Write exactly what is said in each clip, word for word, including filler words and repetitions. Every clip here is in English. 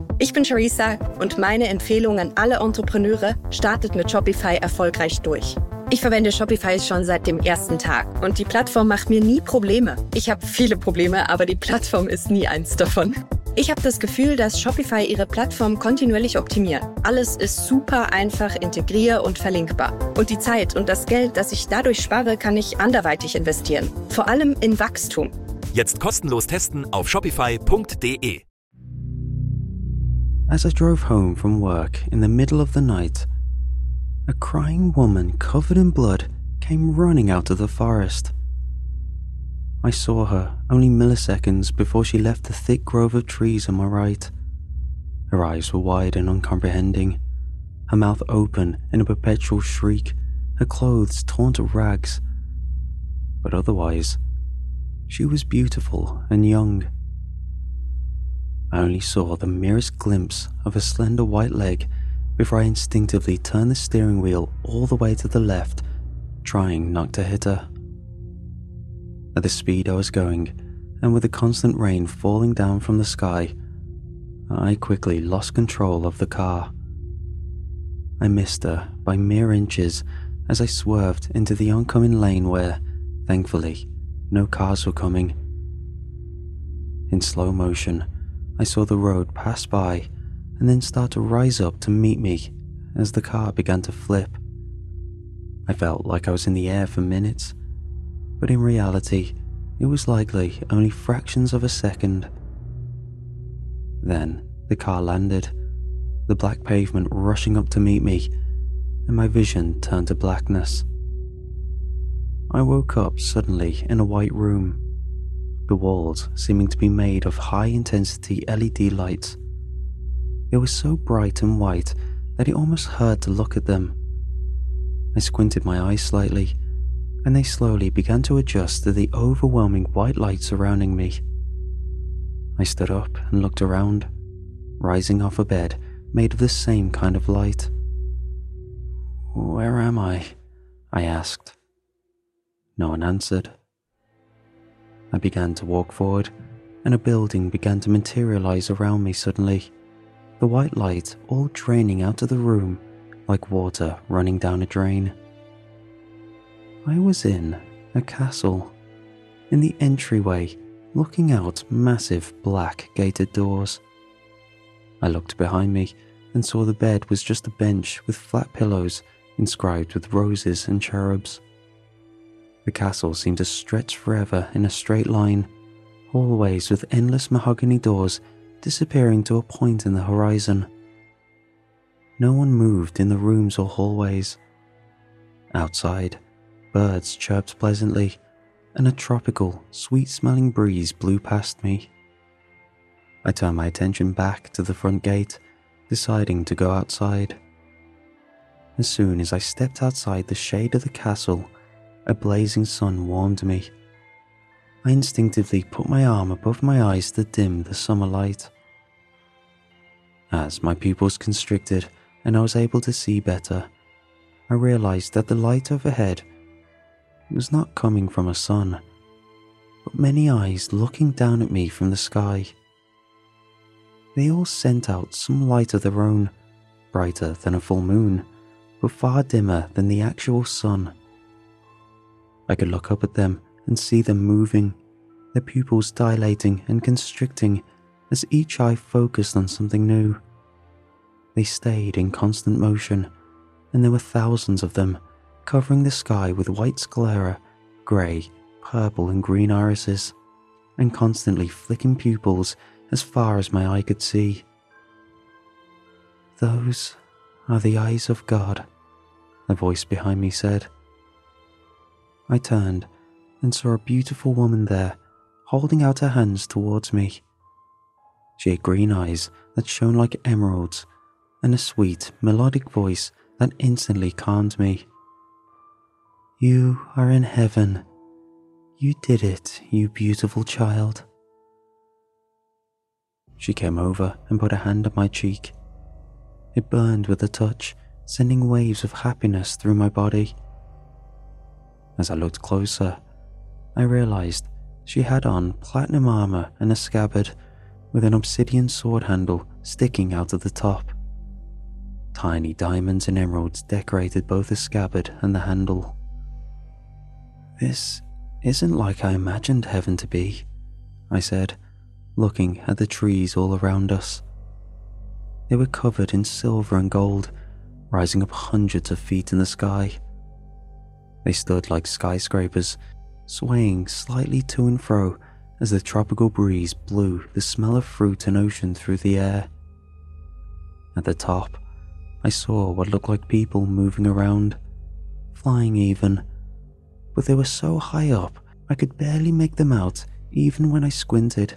Ich bin Charissa und meine Empfehlung an alle Entrepreneure: startet mit Shopify erfolgreich durch. Ich verwende Shopify schon seit dem ersten Tag und die Plattform macht mir nie Probleme. Ich habe viele Probleme, aber die Plattform ist nie eins davon. Ich habe das Gefühl, dass Shopify ihre Plattform kontinuierlich optimiert. Alles ist super einfach integrier- und verlinkbar. Und die Zeit und das Geld, das ich dadurch spare, kann ich anderweitig investieren. Vor allem in Wachstum. Jetzt kostenlos testen auf shopify punkt de. As I drove home from work in the middle of the night, a crying woman covered in blood came running out of the forest. I saw her only milliseconds before she left the thick grove of trees on my right. Her eyes were wide and uncomprehending, her mouth open in a perpetual shriek, her clothes torn to rags. But otherwise, she was beautiful and young. I only saw the merest glimpse of a slender white leg before I instinctively turned the steering wheel all the way to the left, trying not to hit her. At the speed I was going, and with the constant rain falling down from the sky, I quickly lost control of the car. I missed her by mere inches as I swerved into the oncoming lane where, thankfully, no cars were coming. In slow motion, I saw the road pass by and then start to rise up to meet me as the car began to flip. I felt like I was in the air for minutes, but in reality, it was likely only fractions of a second. Then the car landed, the black pavement rushing up to meet me, and my vision turned to blackness. I woke up suddenly in a white room, the walls seeming to be made of high-intensity L E D lights. They were so bright and white that it almost hurt to look at them. I squinted my eyes slightly, and they slowly began to adjust to the overwhelming white light surrounding me. I stood up and looked around, rising off a bed made of the same kind of light. "Where am I?" I asked. No one answered. I began to walk forward, and a building began to materialize around me suddenly, the white light all draining out of the room like water running down a drain. I was in a castle, in the entryway, looking out massive black gated doors. I looked behind me and saw the bed was just a bench with flat pillows inscribed with roses and cherubs. The castle seemed to stretch forever in a straight line, hallways with endless mahogany doors disappearing to a point in the horizon. No one moved in the rooms or hallways. Outside, birds chirped pleasantly, and a tropical, sweet-smelling breeze blew past me. I turned my attention back to the front gate, deciding to go outside. As soon as I stepped outside the shade of the castle, a blazing sun warmed me. I instinctively put my arm above my eyes to dim the summer light. As my pupils constricted and I was able to see better, I realized that the light overhead was not coming from a sun, but many eyes looking down at me from the sky. They all sent out some light of their own, brighter than a full moon, but far dimmer than the actual sun. I could look up at them and see them moving, their pupils dilating and constricting as each eye focused on something new. They stayed in constant motion, and there were thousands of them, covering the sky with white sclera, grey, purple and green irises, and constantly flicking pupils as far as my eye could see. "Those are the eyes of God," a voice behind me said. I turned and saw a beautiful woman there, holding out her hands towards me. She had green eyes that shone like emeralds, and a sweet, melodic voice that instantly calmed me. "You are in heaven. You did it, you beautiful child." She came over and put a hand on my cheek. It burned with a touch, sending waves of happiness through my body. As I looked closer, I realized she had on platinum armor and a scabbard, with an obsidian sword handle sticking out of the top. Tiny diamonds and emeralds decorated both the scabbard and the handle. "This isn't like I imagined heaven to be," I said, looking at the trees all around us. They were covered in silver and gold, rising up hundreds of feet in the sky. They stood like skyscrapers, swaying slightly to and fro as the tropical breeze blew the smell of fruit and ocean through the air. At the top, I saw what looked like people moving around, flying even, but they were so high up I could barely make them out even when I squinted.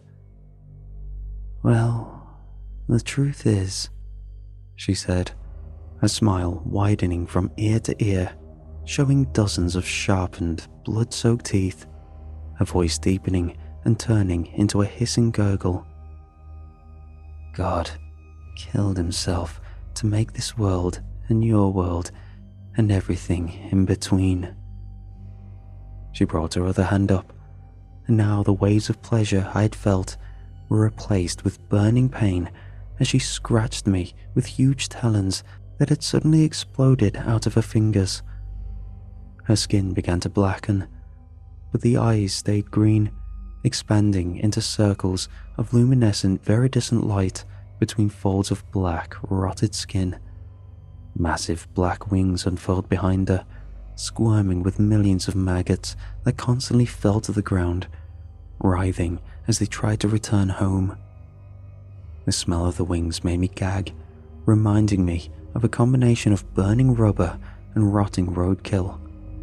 "Well, the truth is," she said, her smile widening from ear to ear, showing dozens of sharpened, blood-soaked teeth, her voice deepening and turning into a hissing gurgle. "God killed himself to make this world and your world and everything in between." She brought her other hand up, and now the waves of pleasure I had felt were replaced with burning pain as she scratched me with huge talons that had suddenly exploded out of her fingers. Her skin began to blacken, but the eyes stayed green, expanding into circles of luminescent viridescent light between folds of black, rotted skin. Massive black wings unfurled behind her, squirming with millions of maggots that constantly fell to the ground, writhing as they tried to return home. The smell of the wings made me gag, reminding me of a combination of burning rubber and rotting roadkill.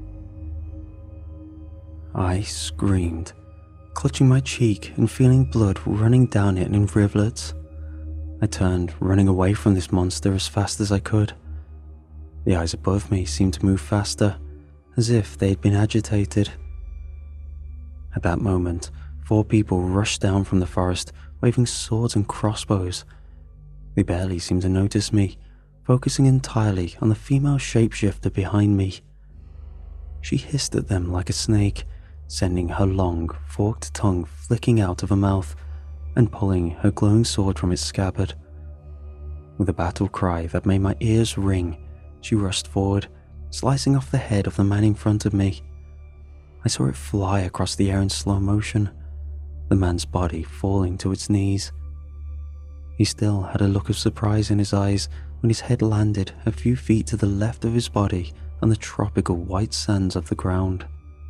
I screamed, clutching my cheek and feeling blood running down it in rivulets. I turned, running away from this monster as fast as I could. The eyes above me seemed to move faster, as if they had been agitated. At that moment, four people rushed down from the forest, waving swords and crossbows. They barely seemed to notice me, focusing entirely on the female shapeshifter behind me. She hissed at them like a snake, sending her long, forked tongue flicking out of her mouth and pulling her glowing sword from its scabbard. With a battle cry that made my ears ring, she rushed forward, slicing off the head of the man in front of me. I saw it fly across the air in slow motion, the man's body falling to its knees. He still had a look of surprise in his eyes when his head landed a few feet to the left of his body on the tropical white sands of the ground.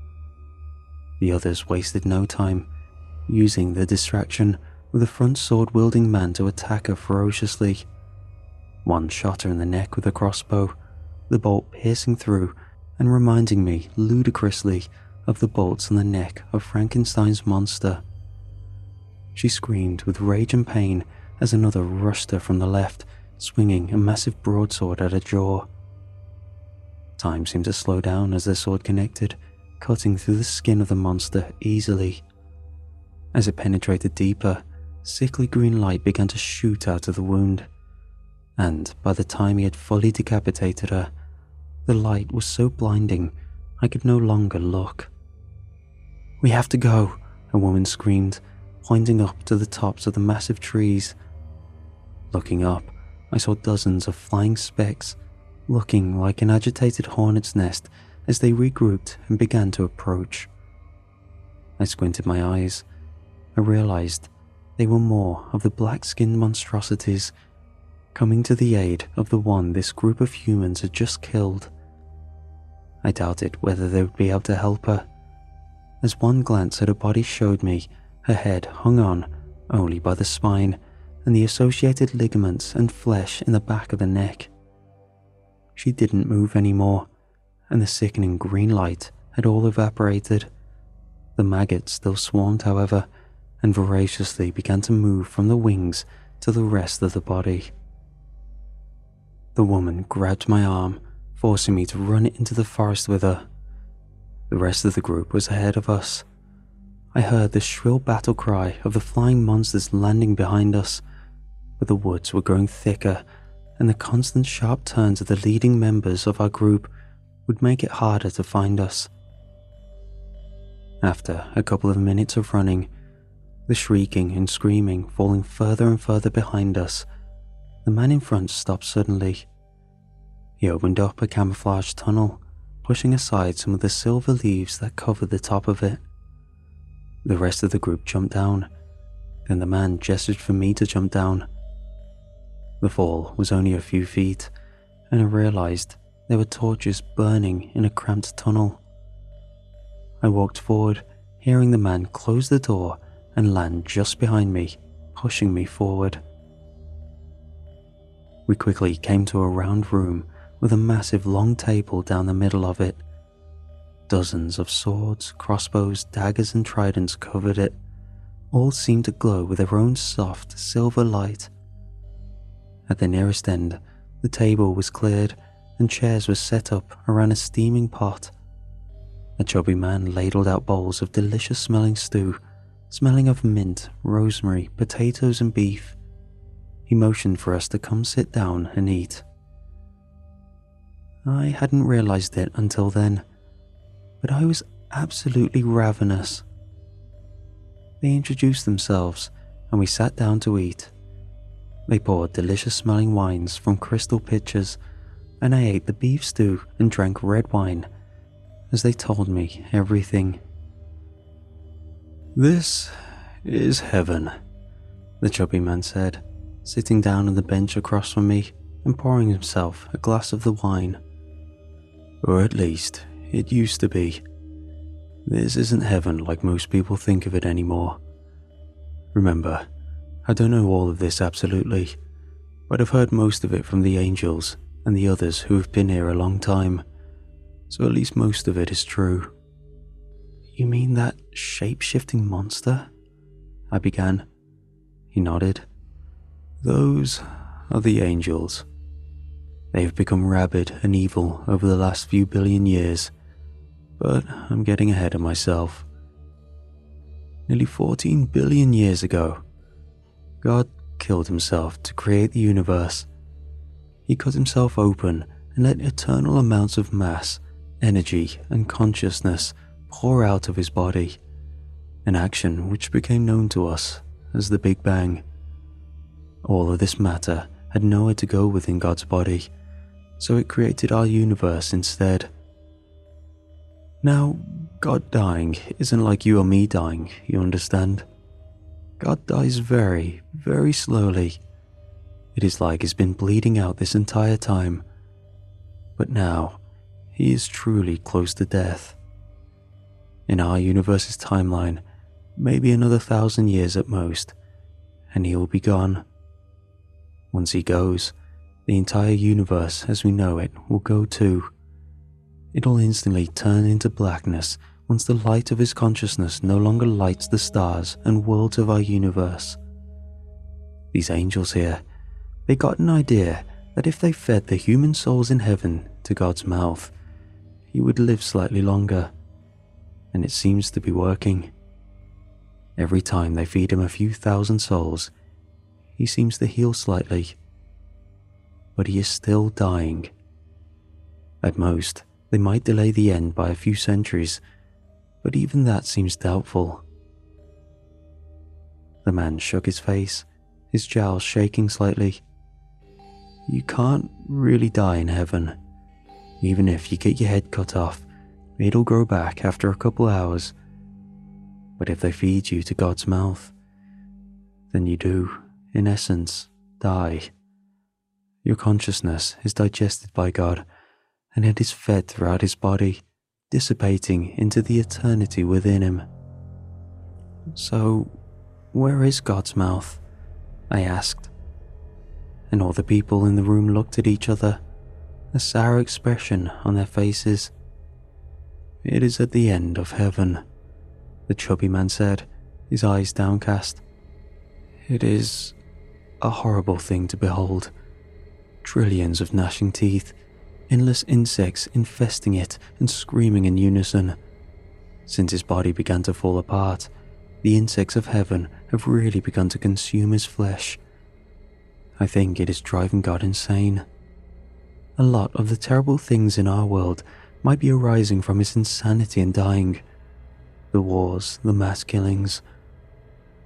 The others wasted no time, using the distraction with a front sword-wielding man to attack her ferociously. One shot her in the neck with a crossbow, the bolt piercing through and reminding me ludicrously of the bolts on the neck of Frankenstein's monster. She screamed with rage and pain as another rushed her from the left, swinging a massive broadsword at her jaw. Time seemed to slow down as their sword connected, cutting through the skin of the monster easily. As it penetrated deeper, sickly green light began to shoot out of the wound, and by the time he had fully decapitated her, the light was so blinding I could no longer look. "We have to go," a woman screamed, pointing up to the tops of the massive trees. Looking up, I saw dozens of flying specks, looking like an agitated hornet's nest as they regrouped and began to approach. I squinted my eyes. I realized they were more of the black-skinned monstrosities, coming to the aid of the one this group of humans had just killed. I doubted whether they would be able to help her, as one glance at her body showed me her head hung on only by the spine and the associated ligaments and flesh in the back of the neck. She didn't move anymore, and the sickening green light had all evaporated. The maggots still swarmed, however, and voraciously began to move from the wings to the rest of the body. The woman grabbed my arm, forcing me to run into the forest with her. The rest of the group was ahead of us. I heard the shrill battle cry of the flying monsters landing behind us, but the woods were growing thicker, and the constant sharp turns of the leading members of our group would make it harder to find us. After a couple of minutes of running, the shrieking and screaming falling further and further behind us. The man in front stopped suddenly. He opened up a camouflage tunnel, pushing aside some of the silver leaves that covered the top of it. The rest of the group jumped down. Then the man gestured for me to jump down. The fall was only a few feet, and I realized there were torches burning in a cramped tunnel. I walked forward, hearing the man close the door and land just behind me, pushing me forward. We quickly came to a round room with a massive long table down the middle of it. Dozens of swords, crossbows, daggers and tridents covered it. All seemed to glow with their own soft silver light. At the nearest end, the table was cleared and chairs were set up around a steaming pot. A chubby man ladled out bowls of delicious smelling stew, smelling of mint, rosemary, potatoes and beef. He motioned for us to come sit down and eat. I hadn't realized it until then, but I was absolutely ravenous. They introduced themselves and we sat down to eat. They poured delicious smelling wines from crystal pitchers, and I ate the beef stew and drank red wine as they told me everything. "This is heaven," the chubby man said, sitting down on the bench across from me and pouring himself a glass of the wine. "Or at least, it used to be. This isn't heaven like most people think of it anymore. Remember, I don't know all of this absolutely, but I've heard most of it from the angels and the others who have been here a long time, so at least most of it is true." "You mean that shape-shifting monster?" I began. He nodded. "Those are the angels. They have become rabid and evil over the last few billion years, but I'm getting ahead of myself. Nearly fourteen billion years ago, God killed himself to create the universe. He cut himself open and let eternal amounts of mass, energy, and consciousness pour out of his body, an action which became known to us as the Big Bang. All of this matter had nowhere to go within God's body, so it created our universe instead. Now, God dying isn't like you or me dying, you understand? God dies very, very slowly. It is like he's been bleeding out this entire time. But now, he is truly close to death. In our universe's timeline, maybe another thousand years at most, and he will be gone. Once he goes, the entire universe as we know it will go too. It'll instantly turn into blackness once the light of his consciousness no longer lights the stars and worlds of our universe. These angels here, they got an idea that if they fed the human souls in heaven to God's mouth, he would live slightly longer, and it seems to be working. Every time they feed him a few thousand souls, he seems to heal slightly, but he is still dying. At most, they might delay the end by a few centuries, but even that seems doubtful. The man shook his face, his jowls shaking slightly. You can't really die in heaven. Even if you get your head cut off, it'll grow back after a couple hours. But if they feed you to God's mouth, then you do, in essence, die. Your consciousness is digested by God, and it is fed throughout his body, dissipating into the eternity within him. So, where is God's mouth? I asked. And all the people in the room looked at each other, a sour expression on their faces. It is at the end of heaven, the chubby man said, his eyes downcast. It is a horrible thing to behold. Trillions of gnashing teeth, endless insects infesting it and screaming in unison. Since his body began to fall apart, the insects of heaven have really begun to consume his flesh. I think it is driving God insane. A lot of the terrible things in our world might be arising from his insanity and dying. The wars, the mass killings.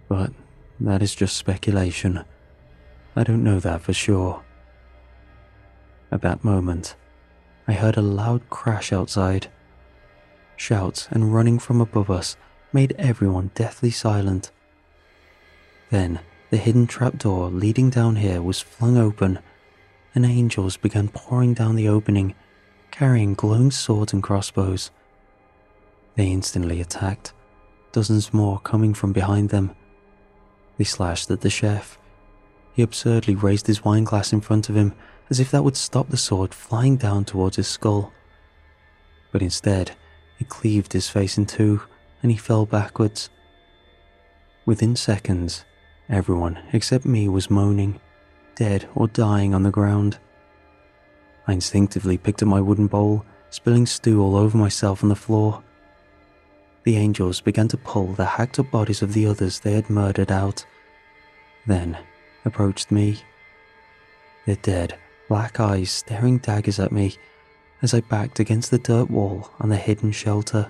but that is just speculation. I don't know that for sure. At that moment, I heard a loud crash outside. Shouts and running from above us made everyone deathly silent. Then, the hidden trapdoor leading down here was flung open, and angels began pouring down the opening, carrying glowing swords and crossbows. They instantly attacked, dozens more coming from behind them. They slashed at the chef. He absurdly raised his wine glass in front of him, as if that would stop the sword flying down towards his skull. But instead, it cleaved his face in two, and he fell backwards. Within seconds, everyone except me was moaning, dead or dying on the ground. I instinctively picked up my wooden bowl, spilling stew all over myself on the floor. The angels began to pull the hacked-up bodies of the others they had murdered out, then approached me. Their dead, black eyes staring daggers at me as I backed against the dirt wall on the hidden shelter.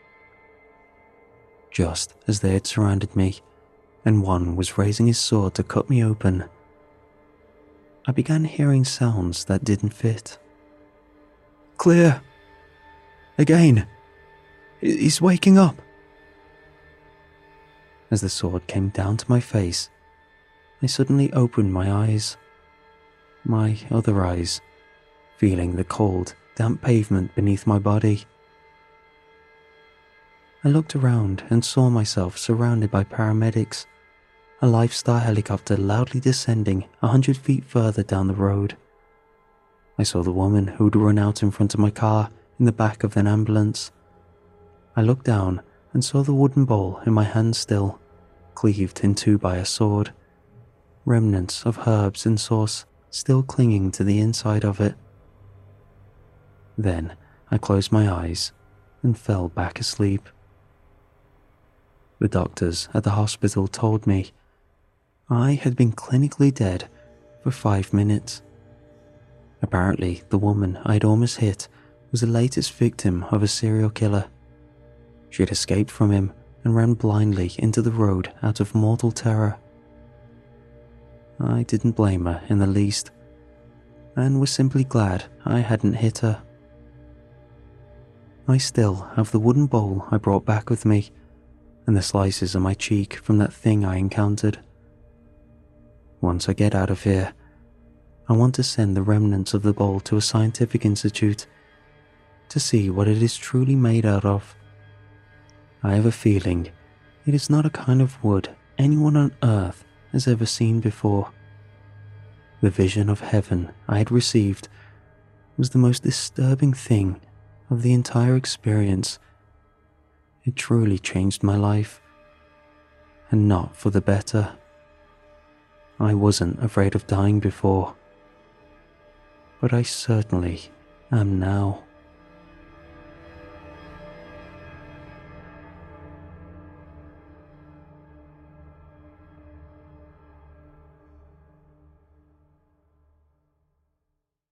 Just as they had surrounded me, and one was raising his sword to cut me open, I began hearing sounds that didn't fit. "Clear! Again! He's waking up!" As the sword came down to my face, I suddenly opened my eyes. My other eyes, feeling the cold, damp pavement beneath my body. I looked around and saw myself surrounded by paramedics, a Lifestar helicopter loudly descending a hundred feet further down the road. I saw the woman who had run out in front of my car in the back of an ambulance. I looked down and saw the wooden bowl in my hand still, cleaved in two by a sword, remnants of herbs and sauce still clinging to the inside of it. Then I closed my eyes and fell back asleep. The doctors at the hospital told me I had been clinically dead for five minutes. Apparently, the woman I had almost hit was the latest victim of a serial killer. She had escaped from him and ran blindly into the road out of mortal terror. I didn't blame her in the least, and was simply glad I hadn't hit her. I still have the wooden bowl I brought back with me, and the slices on my cheek from that thing I encountered. Once I get out of here, I want to send the remnants of the bowl to a scientific institute to see what it is truly made out of. I have a feeling it is not a kind of wood anyone on earth has ever seen before. The vision of heaven I had received was the most disturbing thing of the entire experience. It truly changed my life, and not for the better. I wasn't afraid of dying before, but I certainly am now.